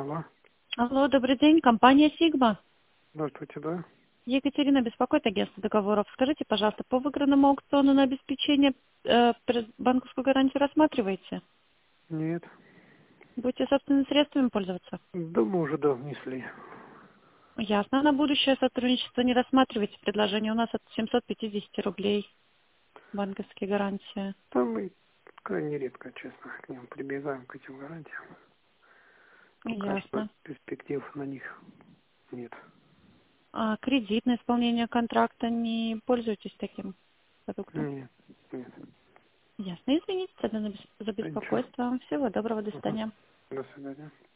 Алло. Алло, добрый день, компания «Сигма». Здравствуйте, да? Екатерина беспокоит, агентство договоров. Скажите, пожалуйста, по выигранному аукциону на обеспечение банковскую гарантию рассматриваете? Нет. Будете собственными средствами пользоваться? Да мы уже да, внесли. Ясно. На будущее сотрудничество не рассматривайте. Предложение у нас от 750 рублей. Банковские гарантии. Там мы крайне редко, честно, к ним прибегаем, к этим гарантиям. Пока что Ясно. перспектив на них нет. А кредитное исполнение контракта не пользуетесь таким продуктом? Нет, нет. Ясно. Извините тогда за Да ничего. беспокойство. Всего доброго. До Ага. свидания. До свидания.